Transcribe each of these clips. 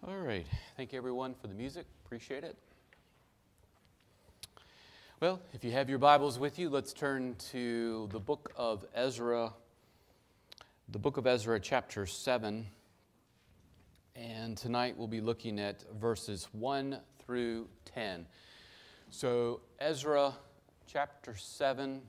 All right. Thank you, everyone, for the music. Appreciate it. Well, if you have your Bibles with you, let's turn to the book of Ezra, chapter 7. And tonight we'll be looking at verses 1 through 10. So, Ezra, chapter 7,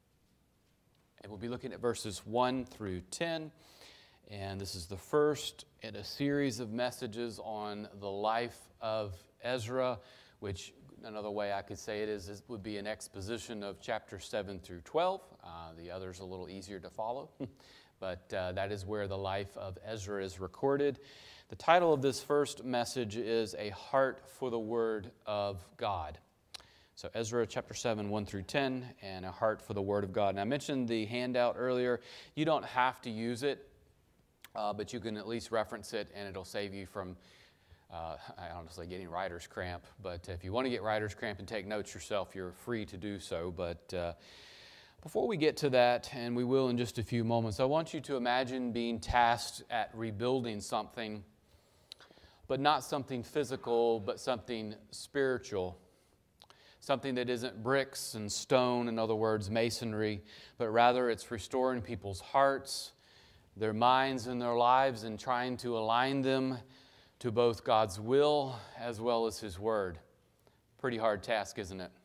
and we'll be looking at verses 1 through 10. And this is the first in a series of messages on the life of Ezra, which another way I could say it would be an exposition of chapter 7 through 12. The other's a little easier to follow, but that is where the life of Ezra is recorded. The title of this first message is A Heart for the Word of God. So Ezra chapter 7, 1 through 10, and A Heart for the Word of God. And I mentioned the handout earlier. You don't have to use it. But you can at least reference it, and it'll save you from, honestly, getting writer's cramp. But if you want to get writer's cramp and take notes yourself, you're free to do so. But before we get to that, and we will in just a few moments, I want you to imagine being tasked at rebuilding something, but not something physical, but something spiritual. Something that isn't bricks and stone, in other words, masonry, but rather it's restoring people's hearts, their minds and their lives, and trying to align them to both God's will as well as His Word. Pretty hard task, isn't it?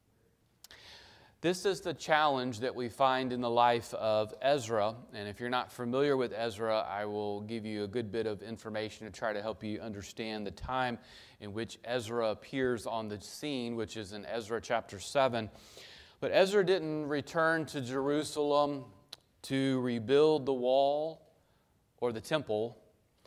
This is the challenge that we find in the life of Ezra. And if you're not familiar with Ezra, I will give you a good bit of information to try to help you understand the time in which Ezra appears on the scene, which is in Ezra chapter 7. But Ezra didn't return to Jerusalem to rebuild the wall or the temple,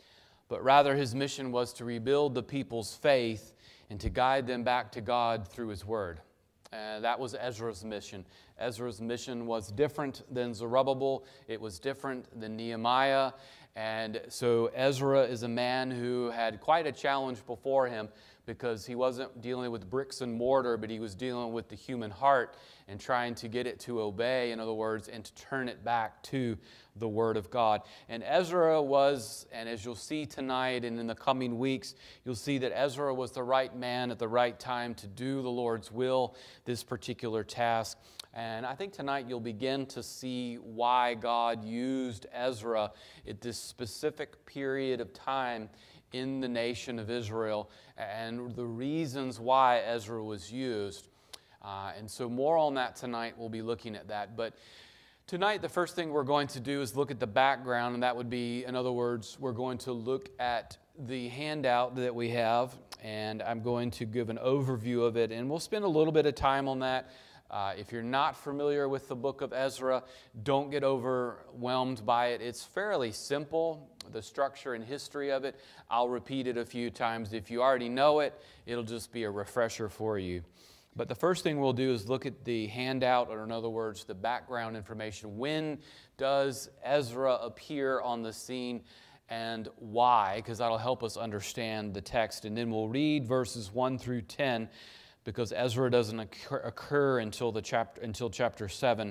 but rather his mission was to rebuild the people's faith and to guide them back to God through His Word. That was Ezra's mission. Ezra's mission was different than Zerubbabel. It was different than Nehemiah. And so Ezra is a man who had quite a challenge before him, because he wasn't dealing with bricks and mortar, but he was dealing with the human heart and trying to get it to obey, in other words, and to turn it back to the Word of God. And Ezra was, and as you'll see tonight and in the coming weeks, you'll see that Ezra was the right man at the right time to do the Lord's will, this particular task. And I think tonight you'll begin to see why God used Ezra at this specific period of time in the nation of Israel, and the reasons why Ezra was used. And so more on that tonight. We'll be looking at that. But tonight, the first thing we're going to do is look at the background, and that would be, in other words, we're going to look at the handout that we have, and I'm going to give an overview of it, and we'll spend a little bit of time on that. If you're not familiar with the book of Ezra, don't get overwhelmed by it. It's fairly simple, the structure and history of it. I'll repeat it a few times. If you already know it, it'll just be a refresher for you. But the first thing we'll do is look at the handout, or in other words, the background information. When does Ezra appear on the scene, and why? Because that'll help us understand the text. And then we'll read verses 1 through 10, because Ezra doesn't occur until chapter 7.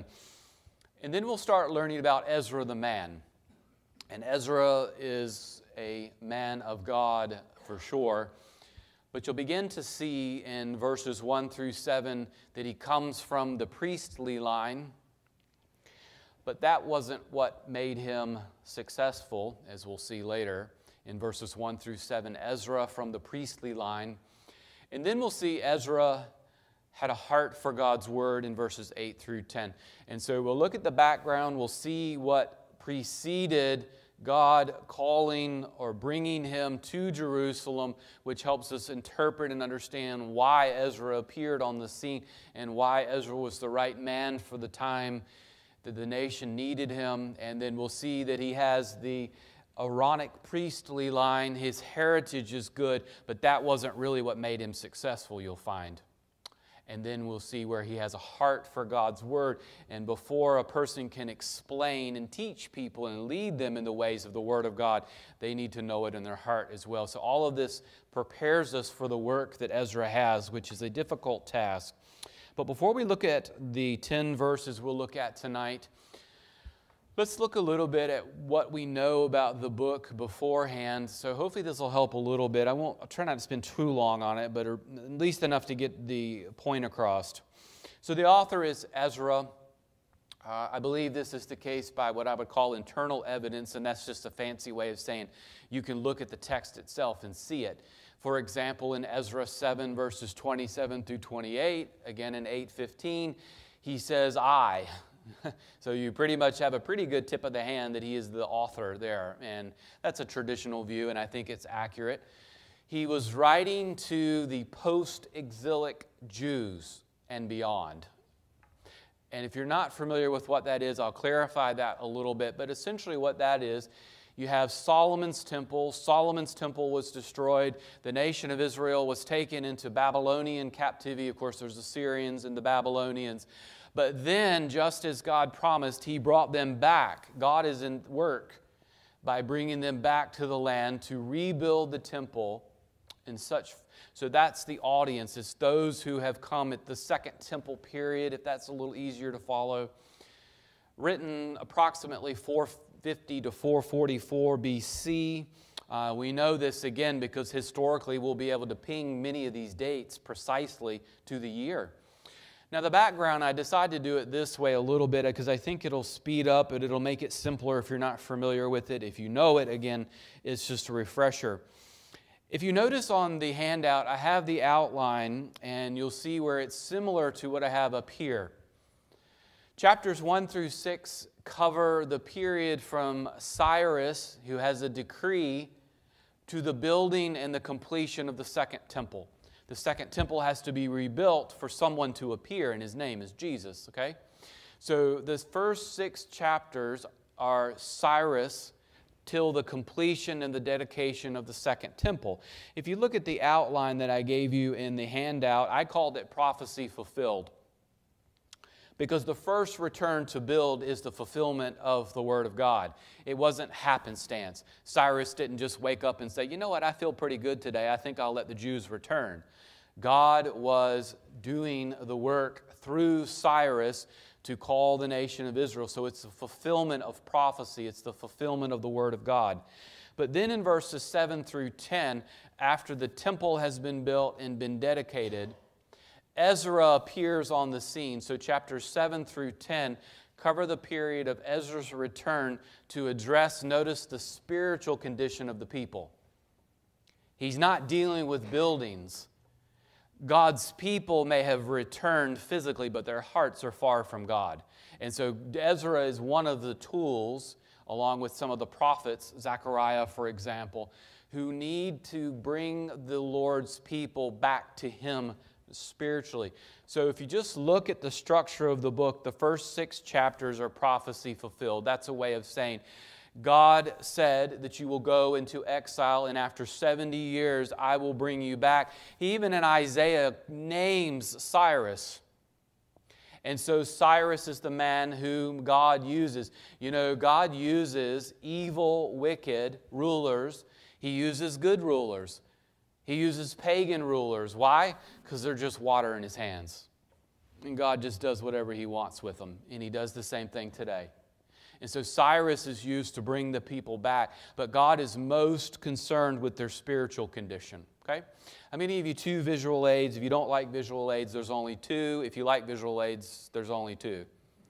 And then we'll start learning about Ezra the man. And Ezra is a man of God for sure. But you'll begin to see in verses 1 through 7 that he comes from the priestly line. But that wasn't what made him successful, as we'll see later in verses 1 through 7. Ezra from the priestly line. And then we'll see Ezra had a heart for God's Word in verses 8 through 10. And so we'll look at the background. We'll see what preceded God calling or bringing him to Jerusalem, which helps us interpret and understand why Ezra appeared on the scene and why Ezra was the right man for the time that the nation needed him. And then we'll see that he has the Aaronic priestly line. His heritage is good, but that wasn't really what made him successful, you'll find. And then we'll see where he has a heart for God's Word. And before a person can explain and teach people and lead them in the ways of the Word of God, they need to know it in their heart as well. So all of this prepares us for the work that Ezra has, which is a difficult task. But before we look at the 10 verses we'll look at tonight, Let's look a little bit at what we know about the book beforehand. So hopefully this will help a little bit. I'll try not to spend too long on it, but at least enough to get the point across. So the author is Ezra. I believe this is the case by what I would call internal evidence, and that's just a fancy way of saying you can look at the text itself and see it. For example, in Ezra 7, verses 27 through 28, again in 8:15, he says, I. So you pretty much have a pretty good tip of the hand that he is the author there, and that's a traditional view, and I think it's accurate. He was writing to the post-exilic Jews and beyond. And if you're not familiar with what that is, I'll clarify that a little bit, but essentially what that is, you have Solomon's temple. Solomon's temple was destroyed. The nation of Israel was taken into Babylonian captivity. Of course, there's the Syrians and the Babylonians. But then, just as God promised, He brought them back. God is in work by bringing them back to the land to rebuild the temple in such. So that's the audience. It's those who have come at the Second Temple period, if that's a little easier to follow. Written approximately 450 to 444 BC. We know this again because historically we'll be able to ping many of these dates precisely to the year. Now the background, I decided to do it this way a little bit because I think it'll speed up and it'll make it simpler if you're not familiar with it. If you know it, again, it's just a refresher. If you notice on the handout, I have the outline and you'll see where it's similar to what I have up here. Chapters 1 through 6 cover the period from Cyrus, who has a decree, to the building and the completion of the Second Temple. The Second Temple has to be rebuilt for someone to appear, and His name is Jesus, okay? So the first 6 chapters are Cyrus till the completion and the dedication of the Second Temple. If you look at the outline that I gave you in the handout, I called it prophecy fulfilled. Because the first return to build is the fulfillment of the Word of God. It wasn't happenstance. Cyrus didn't just wake up and say, you know what, I feel pretty good today. I think I'll let the Jews return. God was doing the work through Cyrus to call the nation of Israel. So it's the fulfillment of prophecy. It's the fulfillment of the Word of God. But then in verses 7 through 10, after the temple has been built and been dedicated, Ezra appears on the scene. So chapters 7 through 10 cover the period of Ezra's return to address, notice, the spiritual condition of the people. He's not dealing with buildings. God's people may have returned physically, but their hearts are far from God. And so Ezra is one of the tools, along with some of the prophets, Zechariah, for example, who need to bring the Lord's people back to Him spiritually. So if you just look at the structure of the book, the first 6 chapters are prophecy fulfilled. That's a way of saying, God said that you will go into exile, and after 70 years, I will bring you back. He even in Isaiah names Cyrus. And so Cyrus is the man whom God uses. You know, God uses evil, wicked rulers. He uses good rulers. He uses pagan rulers. Why? Because they're just water in His hands. And God just does whatever He wants with them. And He does the same thing today. And so Cyrus is used to bring the people back, but God is most concerned with their spiritual condition, okay? I'm going to give you 2 visual aids. If you don't like visual aids, there's only 2. If you like visual aids, there's only 2.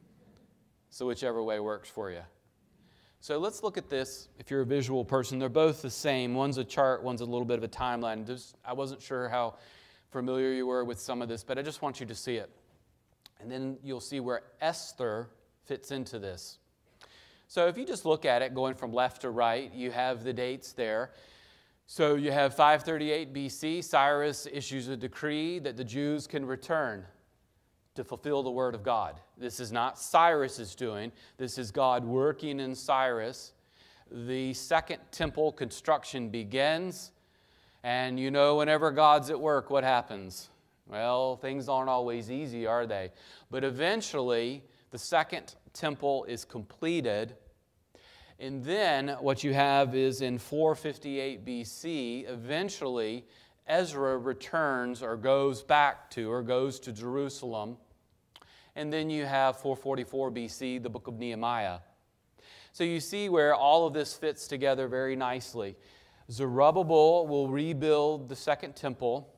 So whichever way works for you. So let's look at this. If you're a visual person, they're both the same. One's a chart, one's a little bit of a timeline. I wasn't sure how familiar you were with some of this, but I just want you to see it. And then you'll see where Esther fits into this. So if you just look at it going from left to right, you have the dates there. So you have 538 BC, Cyrus issues a decree that the Jews can return to fulfill the Word of God. This is not Cyrus's doing. This is God working in Cyrus. The Second Temple construction begins. And you know, whenever God's at work, what happens? Well, things aren't always easy, are they? But eventually, the Second Temple is completed. And then what you have is in 458 BC, eventually Ezra returns or goes to Jerusalem. And then you have 444 BC, the book of Nehemiah. So you see where all of this fits together very nicely. Zerubbabel will rebuild the second temple.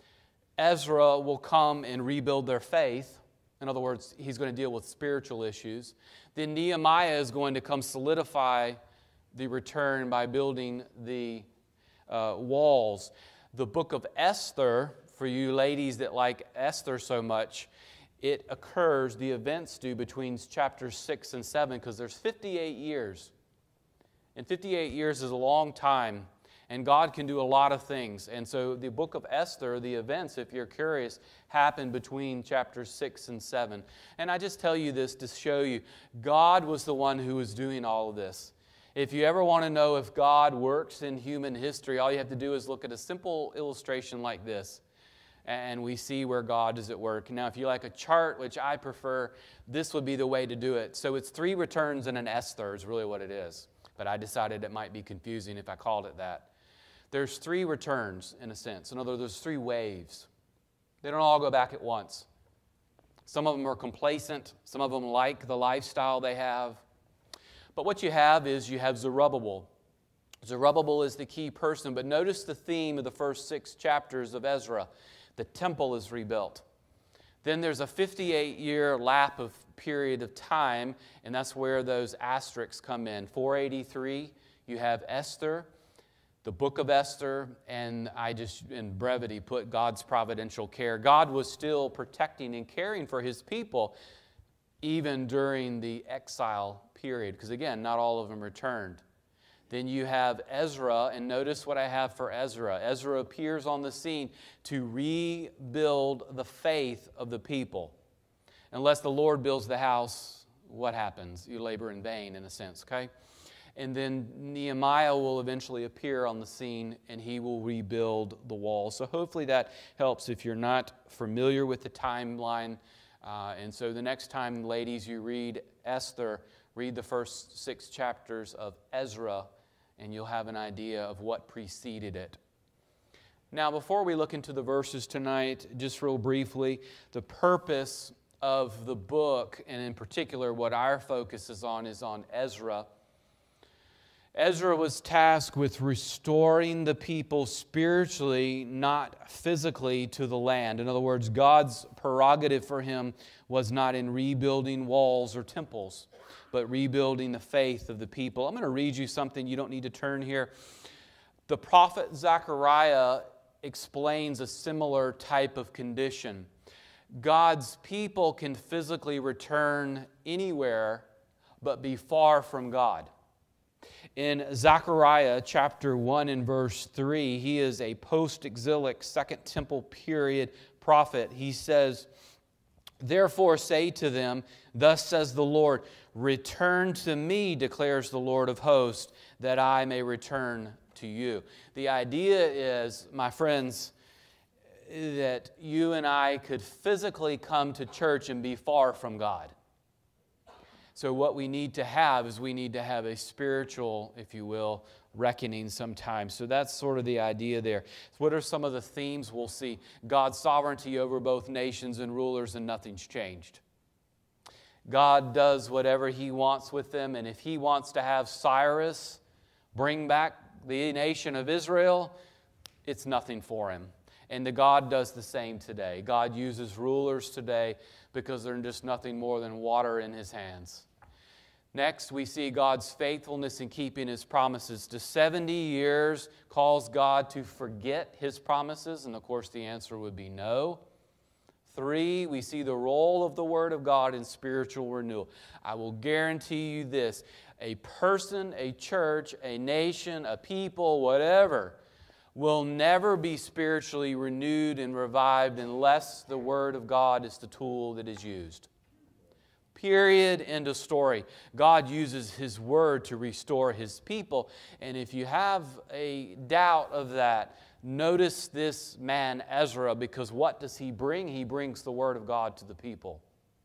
Ezra will come and rebuild their faith. In other words, he's going to deal with spiritual issues. Then Nehemiah is going to come solidify the return by building the walls. The book of Esther, for you ladies that like Esther so much, it occurs, the events do, between chapters 6 and 7, because there's 58 years. And 58 years is a long time, and God can do a lot of things. And so the book of Esther, the events, if you're curious, happen between chapters 6 and 7. And I just tell you this to show you, God was the one who was doing all of this. If you ever want to know if God works in human history, all you have to do is look at a simple illustration like this, and we see where God is at work. Now, if you like a chart, which I prefer, this would be the way to do it. So it's 3 returns and an Esther is really what it is. But I decided it might be confusing if I called it that. There's 3 returns, in a sense. In other words, there's 3 waves. They don't all go back at once. Some of them are complacent. Some of them like the lifestyle they have. But what you have is you have Zerubbabel. Zerubbabel is the key person. But notice the theme of the first 6 chapters of Ezra. The temple is rebuilt. Then there's a 58-year lap of period of time, and that's where those asterisks come in. 483, you have Esther, the book of Esther, and I just, in brevity, put God's providential care. God was still protecting and caring for His people even during the exile period, because again, not all of them returned. Then you have Ezra, and notice what I have for Ezra. Ezra appears on the scene to rebuild the faith of the people. Unless the Lord builds the house, what happens? You labor in vain, in a sense, okay? And then Nehemiah will eventually appear on the scene, and he will rebuild the wall. So hopefully that helps if you're not familiar with the timeline. And so the next time, ladies, you read Esther, read the first 6 chapters of Ezra, and you'll have an idea of what preceded it. Now, before we look into the verses tonight, just real briefly, the purpose of the book, and in particular what our focus is on Ezra. Ezra was tasked with restoring the people spiritually, not physically, to the land. In other words, God's prerogative for him was not in rebuilding walls or temples, but rebuilding the faith of the people. I'm going to read you something. You don't need to turn here. The prophet Zechariah explains a similar type of condition. God's people can physically return anywhere, but be far from God. In Zechariah chapter 1 and verse 3, he is a post-exilic Second Temple period prophet. He says, "Therefore say to them, thus says the Lord, return to me, declares the Lord of hosts, that I may return to you." The idea is, my friends, that you and I could physically come to church and be far from God. So what we need to have is we need to have a spiritual, if you will, reckoning sometimes. So that's sort of the idea there. So what are some of the themes we'll see? God's sovereignty over both nations and rulers, and nothing's changed. God does whatever He wants with them, and if He wants to have Cyrus bring back the nation of Israel, it's nothing for Him. And God does the same today. God uses rulers today because they're just nothing more than water in His hands. Next, we see God's faithfulness in keeping His promises. Do 70 years cause God to forget His promises? And of course the answer would be no. 3, we see the role of the Word of God in spiritual renewal. I will guarantee you this, a person, a church, a nation, a people, whatever, will never be spiritually renewed and revived unless the Word of God is the tool that is used. Period. End of story. God uses His Word to restore His people. And if you have a doubt of that, notice this man Ezra, because what does he bring? He brings the Word of God to the people.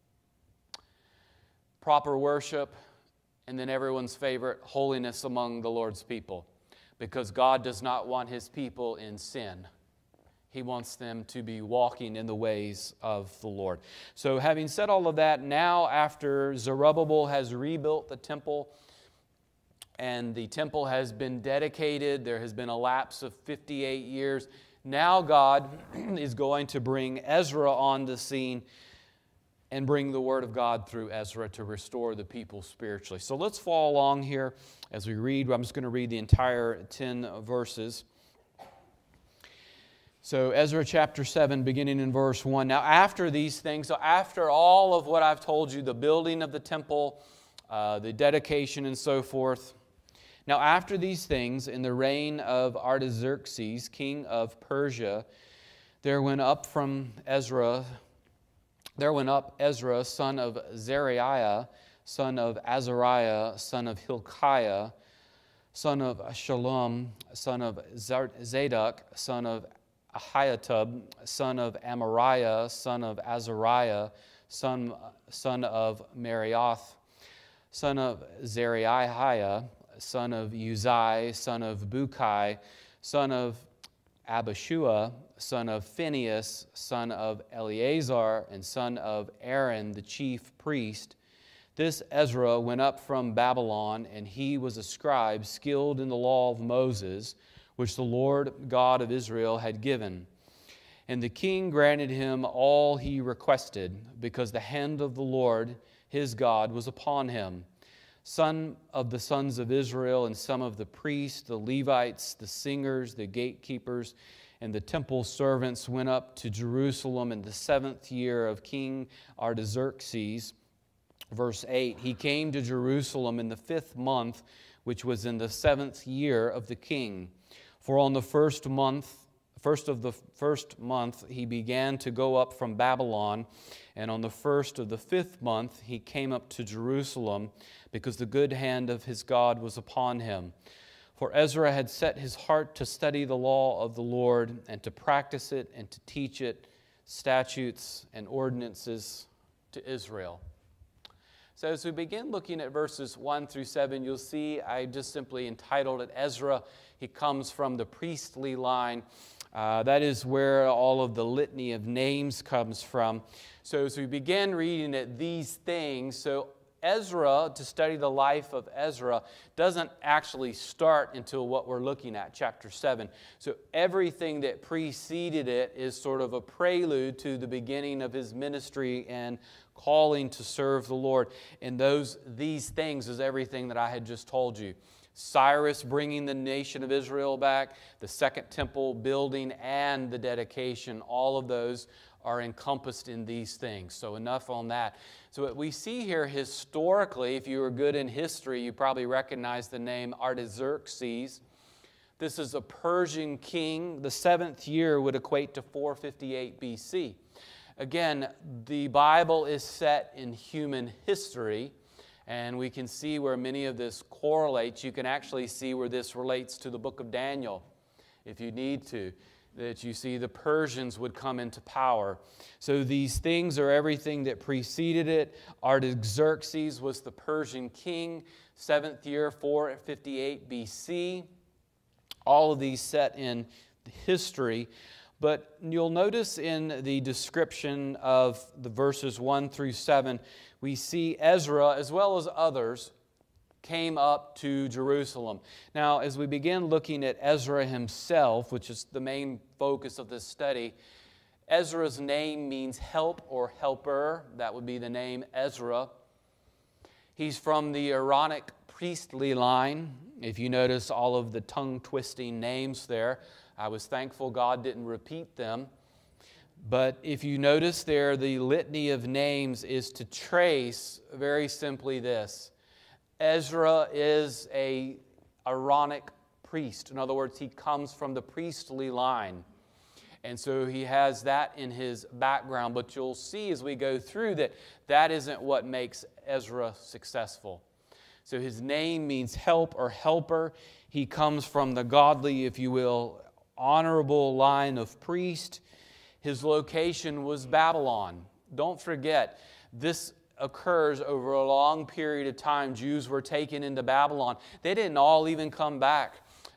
Proper worship, and then everyone's favorite, holiness among the Lord's people. Because God does not want His people in sin. He wants them to be walking in the ways of the Lord. So having said all of that, now after Zerubbabel has rebuilt the temple, and the temple has been dedicated. There has been a lapse of 58 years. Now God is going to bring Ezra on the scene and bring the Word of God through Ezra to restore the people spiritually. So let's follow along here as we read. I'm just going to read the entire 10 verses. So Ezra chapter 7, beginning in verse 1. Now after these things, so after all of what I've told you, the building of the temple, the dedication and so forth. Now after these things, in the reign of Artaxerxes, king of Persia, there went up Ezra, son of Zariah, son of Azariah, son of Hilkiah, son of Shallum, son of Zadok, son of Ahiatub, son of Amariah, son of Azariah, son of Marioth, son of Zariah, son of Uzai, son of Bukai, son of Abishua, son of Phinehas, son of Eleazar, and son of Aaron, the chief priest. This Ezra went up from Babylon, and he was a scribe skilled in the law of Moses, which the Lord God of Israel had given. And the king granted him all he requested, because the hand of the Lord his God was upon him. Some of the sons of Israel and some of the priests, the Levites, the singers, the gatekeepers, and the temple servants went up to Jerusalem in the 7th year of King Artaxerxes. Verse 8, he came to Jerusalem in the 5th month, which was in the 7th year of the king. For on the first of the first month he began to go up from Babylon, and on the first of the 5th month he came up to Jerusalem, because the good hand of his God was upon him. For Ezra had set his heart to study the law of the Lord, and to practice it, and to teach it, statutes and ordinances to Israel. So as we begin looking at verses 1 through 7, you'll see I just simply entitled it Ezra. He comes from the priestly line. That is where all of the litany of names comes from. So as we begin reading at these things, so Ezra, to study the life of Ezra, doesn't actually start until what we're looking at, chapter 7. So everything that preceded it is sort of a prelude to the beginning of his ministry and calling to serve the Lord. And these things is everything that I had just told you. Cyrus bringing the nation of Israel back, the second temple building, and the dedication, all of those are encompassed in these things. So enough on that. So what we see here historically, if you were good in history, you probably recognize the name Artaxerxes. This is a Persian king. The 7th year would equate to 458 BC. Again, the Bible is set in human history, and we can see where many of this correlates. You can actually see where this relates to the book of Daniel, if you need to, that you see the Persians would come into power. So these things are everything that preceded it. Artaxerxes was the Persian king, 7th year, 458 BC. All of these set in history. But you'll notice in the description of the verses 1 through 7, we see Ezra, as well as others, came up to Jerusalem. Now, as we begin looking at Ezra himself, which is the main focus of this study, Ezra's name means help or helper. That would be the name Ezra. He's from the Aaronic priestly line. If you notice all of the tongue-twisting names there, I was thankful God didn't repeat them. But if you notice there, the litany of names is to trace very simply this. Ezra is an Aaronic priest. In other words, he comes from the priestly line. And so he has that in his background. But you'll see as we go through that that isn't what makes Ezra successful. So his name means help or helper. He comes from the godly, if you will, honorable line of priest. His location was Babylon. Don't forget, this occurs over a long period of time. Jews were taken into Babylon. They didn't all even come back.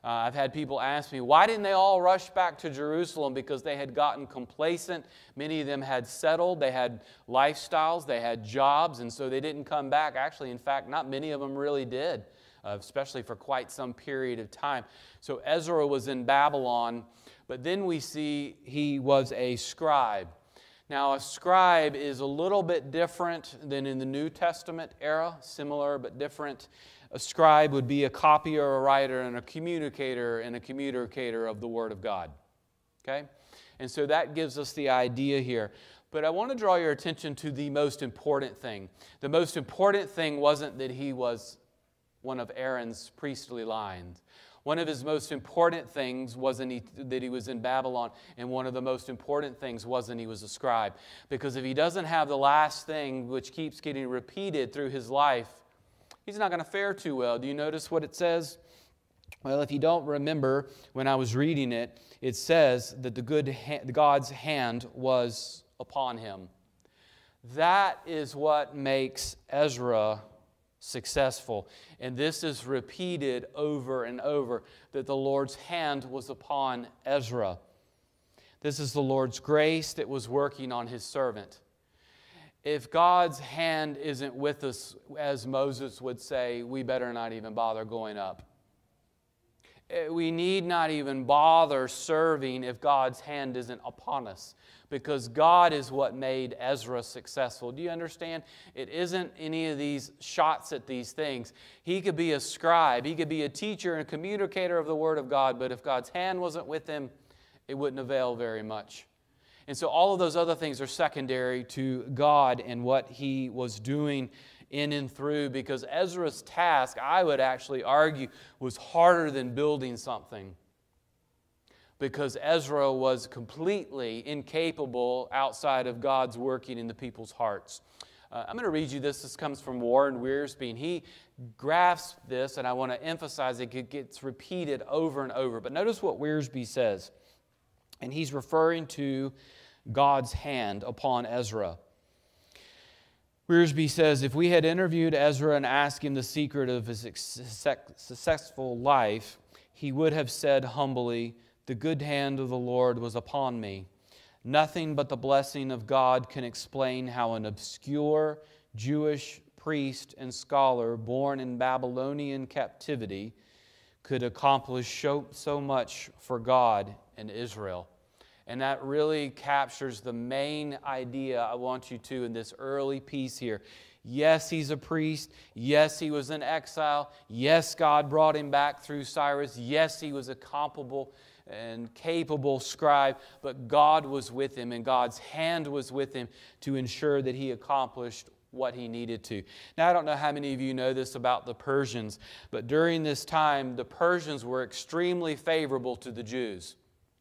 I've had people ask me, why didn't they all rush back to Jerusalem? Because they had gotten complacent. Many of them had settled. They had lifestyles. They had jobs. And so they didn't come back. Actually, in fact, not many of them really did, especially for quite some period of time. So Ezra was in Babylon. But then we see he was a scribe. Now, a scribe is a little bit different than in the New Testament era, similar but different. A scribe would be a copier, a writer, and a communicator of the Word of God. Okay? And so that gives us the idea here. But I want to draw your attention to the most important thing. The most important thing wasn't that he was one of Aaron's priestly lines. One of his most important things wasn't that he was in Babylon, and one of the most important things wasn't he was a scribe. Because if he doesn't have the last thing, which keeps getting repeated through his life, he's not going to fare too well. Do you notice what it says? Well, if you don't remember, when I was reading it, it says that God's hand was upon him. That is what makes Ezra successful. And this is repeated over and over, that the Lord's hand was upon Ezra. This is the Lord's grace that was working on His servant. If God's hand isn't with us, as Moses would say, we better not even bother going up. We need not even bother serving if God's hand isn't upon us, because God is what made Ezra successful. Do you understand? It isn't any of these shots at these things. He could be a scribe, he could be a teacher and a communicator of the Word of God, but if God's hand wasn't with him, it wouldn't avail very much. And so all of those other things are secondary to God and what He was doing in and through, because Ezra's task, I would actually argue, was harder than building something, because Ezra was completely incapable outside of God's working in the people's hearts. I'm going to read you this. This comes from Warren Wiersbe, and he grasped this, and I want to emphasize it gets repeated over and over. But notice what Wiersbe says, and he's referring to God's hand upon Ezra. Wiersbe says, if we had interviewed Ezra and asked him the secret of his successful life, he would have said humbly, the good hand of the Lord was upon me. Nothing but the blessing of God can explain how an obscure Jewish priest and scholar born in Babylonian captivity could accomplish so much for God and Israel. And that really captures the main idea I want you to in this early piece here. Yes, he's a priest. Yes, he was in exile. Yes, God brought him back through Cyrus. Yes, he was a comparable and capable scribe, but God was with him, and God's hand was with him to ensure that he accomplished what he needed to. Now, I don't know how many of you know this about the Persians, but during this time, the Persians were extremely favorable to the Jews.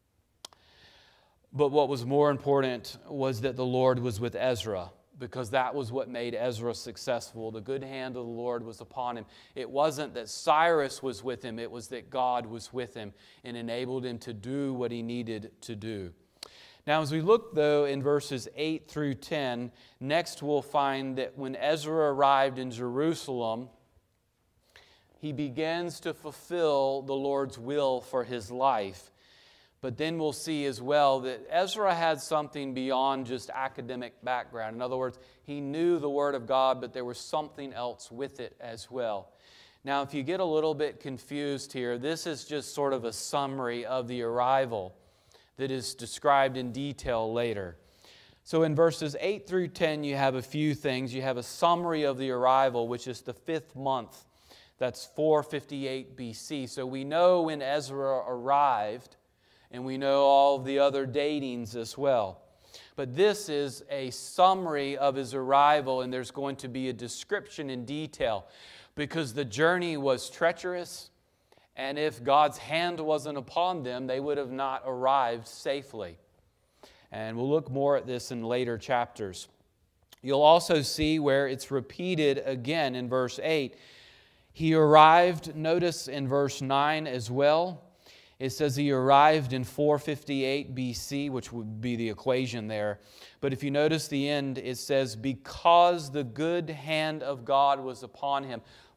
But what was more important was that the Lord was with Ezra, because that was what made Ezra successful. The good hand of the Lord was upon him. It wasn't that Cyrus was with him, it was that God was with him and enabled him to do what he needed to do. Now, as we look, though, in verses 8 through 10, next we'll find that when Ezra arrived in Jerusalem, he begins to fulfill the Lord's will for his life. But then we'll see as well that Ezra had something beyond just academic background. In other words, he knew the Word of God, but there was something else with it as well. Now, if you get a little bit confused here, this is just sort of a summary of the arrival that is described in detail later. So in verses 8 through 10, you have a few things. You have a summary of the arrival, which is the 5th month. That's 458 BC. So we know when Ezra arrived, and we know all of the other datings as well. But this is a summary of his arrival, and there's going to be a description in detail, because the journey was treacherous, and if God's hand wasn't upon them, they would have not arrived safely. And we'll look more at this in later chapters. You'll also see where it's repeated again in verse 8. He arrived, notice in verse 9 as well. It says he arrived in 458 BC, which would be the equation there. But if you notice the end, it says, because the good hand of God was upon him.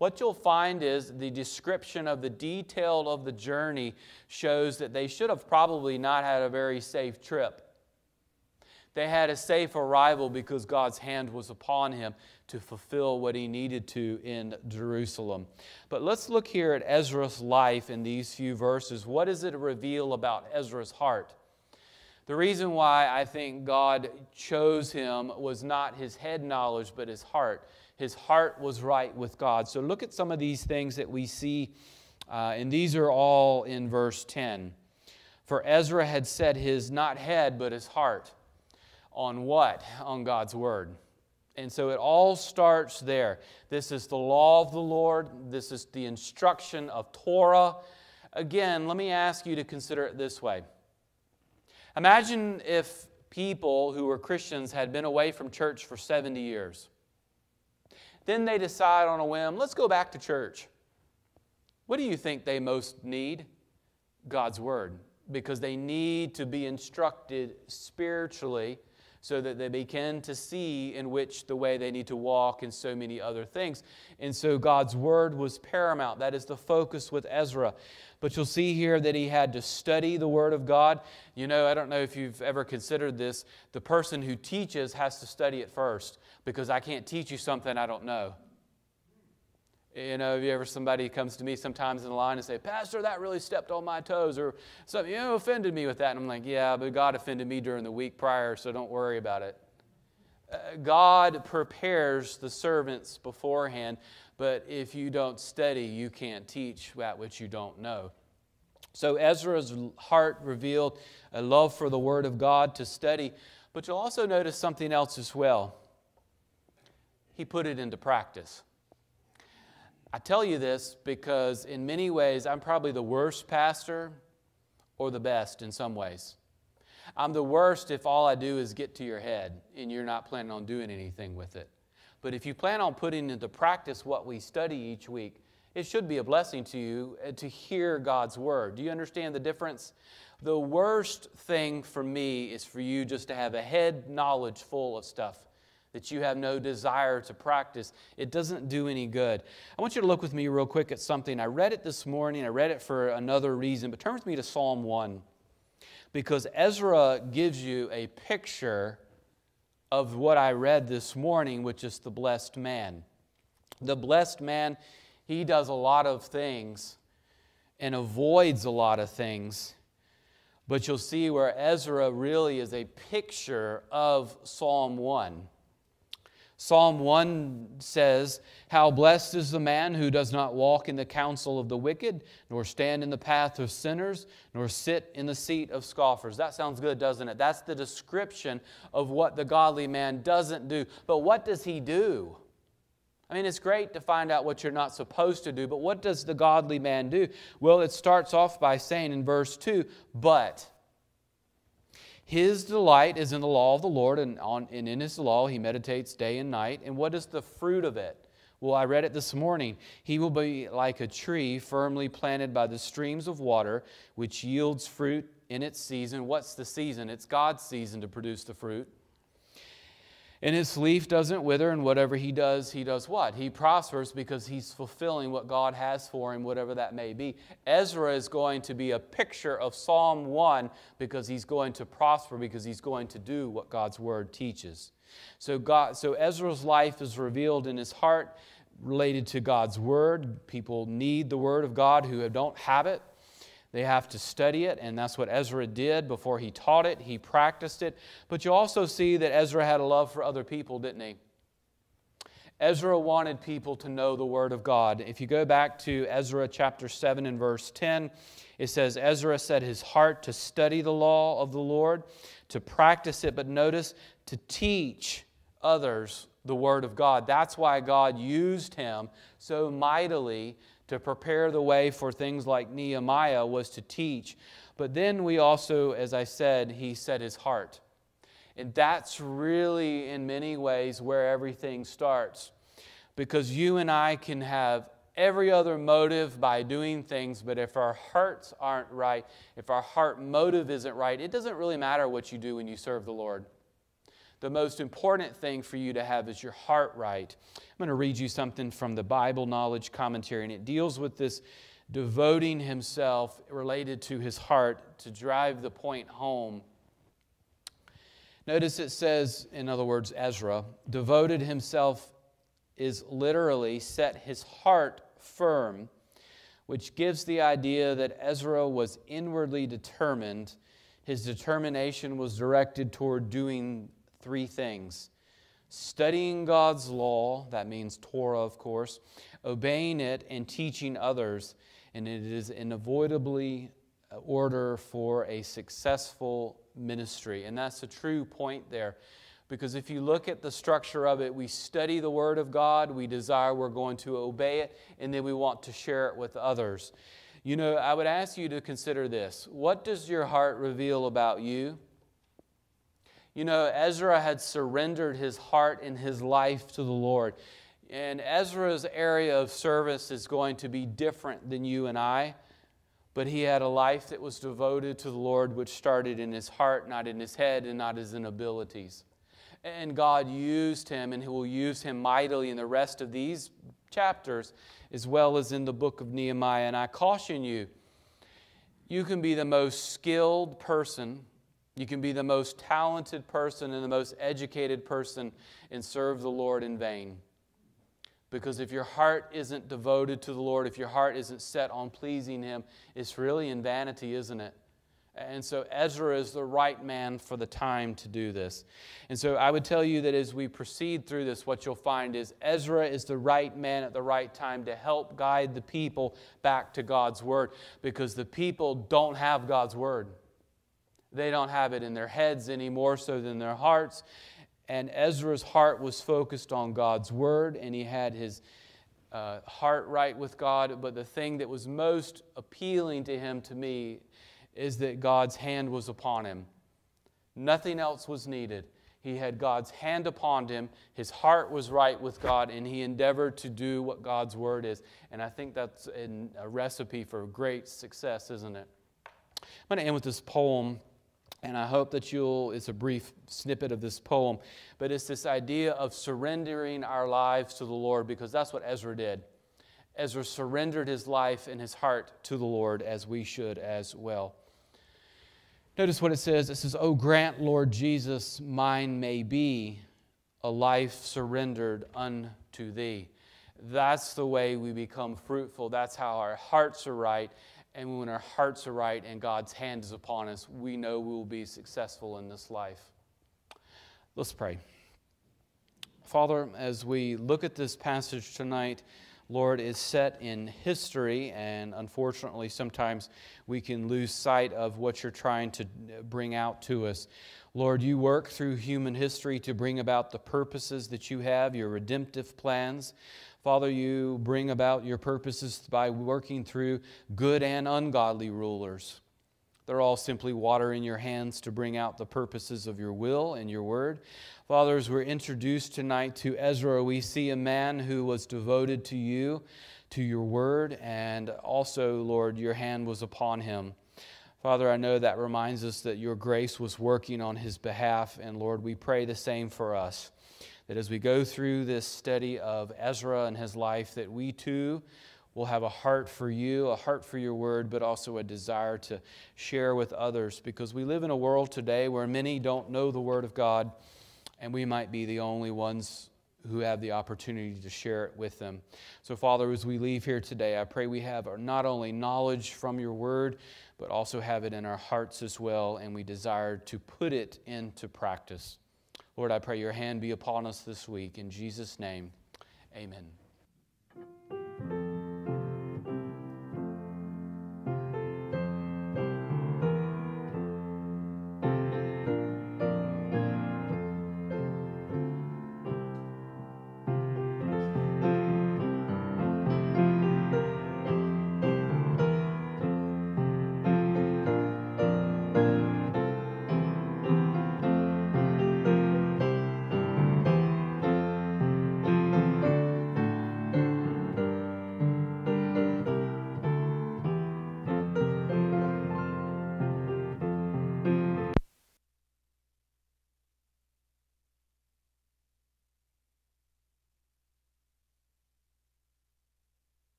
what you'll find is the description of the detail of the journey shows that they should have probably not had a very safe trip. They had a safe arrival because God's hand was upon him to fulfill what he needed to in Jerusalem. But let's look here at Ezra's life in these few verses. What does it reveal about Ezra's heart? The reason why I think God chose him was not his head knowledge, but his heart. His heart was right with God. So look at some of these things that we see, and these are all in verse 10. For Ezra had set his, not head, but his heart. On what? On God's Word. And so it all starts there. This is the law of the Lord. This is the instruction of Torah. Again, let me ask you to consider it this way. Imagine if people who were Christians had been away from church for 70 years. Then they decide on a whim, let's go back to church. What do you think they most need? God's Word. Because they need to be instructed spiritually so that they begin to see in which the way they need to walk and so many other things. And so God's Word was paramount. That is the focus with Ezra. But you'll see here that he had to study the Word of God. You know, I don't know if you've ever considered this. The person who teaches has to study it first, because I can't teach you something I don't know. You know, have you ever somebody comes to me sometimes in the line and say, Pastor, that really stepped on my toes, or something, offended me with that. And I'm like, yeah, but God offended me during the week prior, so don't worry about it. God prepares the servants beforehand, but if you don't study, you can't teach that which you don't know. So Ezra's heart revealed a love for the Word of God to study, but you'll also notice something else as well. He put it into practice. I tell you this because in many ways I'm probably the worst pastor or the best in some ways. I'm the worst if all I do is get to your head and you're not planning on doing anything with it. But if you plan on putting into practice what we study each week, it should be a blessing to you to hear God's Word. Do you understand the difference? The worst thing for me is for you just to have a head knowledge full of stuff that you have no desire to practice. It doesn't do any good. I want you to look with me real quick at something. I read it this morning. I read it for another reason, but turn with me to Psalm 1, because Ezra gives you a picture of what I read this morning, which is the blessed man. The blessed man, he does a lot of things and avoids a lot of things. But you'll see where Ezra really is a picture of Psalm 1. Psalm 1 says, how blessed is the man who does not walk in the counsel of the wicked, nor stand in the path of sinners, nor sit in the seat of scoffers. That sounds good, doesn't it? That's the description of what the godly man doesn't do. But what does he do? I mean, it's great to find out what you're not supposed to do, but what does the godly man do? Well, it starts off by saying in verse 2, but his delight is in the law of the Lord, and in His law he meditates day and night. And what is the fruit of it? Well, I read it this morning. He will be like a tree firmly planted by the streams of water, which yields fruit in its season. What's the season? It's God's season to produce the fruit. And its leaf doesn't wither, and whatever he does what? He prospers because he's fulfilling what God has for him, whatever that may be. Ezra is going to be a picture of Psalm 1 because he's going to prosper, because he's going to do what God's Word teaches. So Ezra's life is revealed in his heart related to God's Word. People need the Word of God who don't have it. They have to study it, and that's what Ezra did before he taught it. He practiced it. But you also see that Ezra had a love for other people, didn't he? Ezra wanted people to know the Word of God. If you go back to Ezra chapter 7 and verse 10, it says, Ezra set his heart to study the law of the Lord, to practice it, but notice, to teach others the Word of God. That's why God used him so mightily to prepare the way for things like Nehemiah, was to teach. But then we also, as I said, he set his heart. And that's really, in many ways, where everything starts. Because you and I can have every other motive by doing things, but if our hearts aren't right, if our heart motive isn't right, it doesn't really matter what you do when you serve the Lord. the most important thing for you to have is your heart right. I'm going to read you something from the Bible Knowledge Commentary, and it deals with this devoting himself related to his heart to drive the point home. Notice it says, in other words, Ezra, devoted himself is literally set his heart firm, which gives the idea that Ezra was inwardly determined. His determination was directed toward doing three things: studying God's law, that means Torah, of course, obeying it, and teaching others. And it is unavoidably order for a successful ministry. And that's a true point there. Because if you look at the structure of it, we study the Word of God, we desire we're going to obey it, and then we want to share it with others. You know, I would ask you to consider this. What does your heart reveal about you? You know, Ezra had surrendered his heart and his life to the Lord. And Ezra's area of service is going to be different than you and I. But he had a life that was devoted to the Lord, which started in his heart, not in his head, and not his abilities. And God used him, and He will use him mightily in the rest of these chapters, as well as in the book of Nehemiah. And I caution you, you can be the most skilled person, you can be the most talented person and the most educated person and serve the Lord in vain. Because if your heart isn't devoted to the Lord, if your heart isn't set on pleasing Him, it's really in vanity, isn't it? And so Ezra is the right man for the time to do this. And so I would tell you that as we proceed through this, what you'll find is Ezra is the right man at the right time to help guide the people back to God's Word, because the people don't have God's Word. They don't have it in their heads any more so than their hearts. And Ezra's heart was focused on God's Word, and he had his heart right with God. But the thing that was most appealing to him, to me, is that God's hand was upon him. Nothing else was needed. He had God's hand upon him. His heart was right with God, and he endeavored to do what God's Word is. And I think that's a recipe for great success, isn't it? I'm going to end with this poem. And I hope that it's a brief snippet of this poem, but it's this idea of surrendering our lives to the Lord, because that's what Ezra did. Ezra surrendered his life and his heart to the Lord, as we should as well. Notice what it says. It says, "O grant, Lord Jesus, mine may be a life surrendered unto Thee." That's the way we become fruitful. That's how our hearts are right. And when our hearts are right and God's hand is upon us, we know we will be successful in this life. Let's pray. Father, as we look at this passage tonight, Lord, it's set in history, and unfortunately sometimes we can lose sight of what you're trying to bring out to us. Lord, you work through human history to bring about the purposes that you have, your redemptive plans. Father, you bring about your purposes by working through good and ungodly rulers. They're all simply water in your hands to bring out the purposes of your will and your word. Father, as we're introduced tonight to Ezra, we see a man who was devoted to you, to your word, and also, Lord, your hand was upon him. Father, I know that reminds us that your grace was working on his behalf, and Lord, we pray the same for us. That as we go through this study of Ezra and his life, that we too will have a heart for you, a heart for your word, but also a desire to share with others, because we live in a world today where many don't know the Word of God, and we might be the only ones who have the opportunity to share it with them. So, Father, as we leave here today, I pray we have not only knowledge from your word, but also have it in our hearts as well, and we desire to put it into practice. Lord, I pray your hand be upon us this week. In Jesus' name, amen.